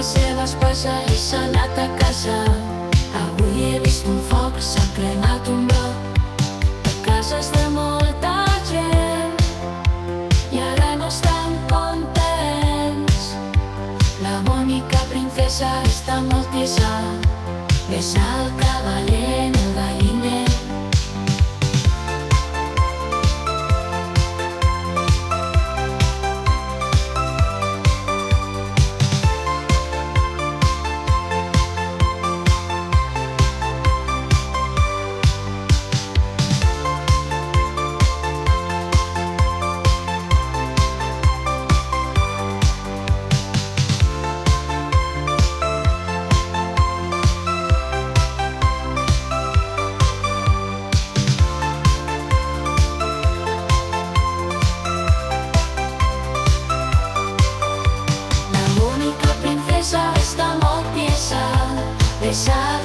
seva espasa i s'ha anat a casa. Avui he vist un foc, s'ha cremat un bloc de cases de molta gent i ara no estan contents. La bonica princesa està molt tiesa, besa el cavaller en el galliner. Està molt tiesa, besa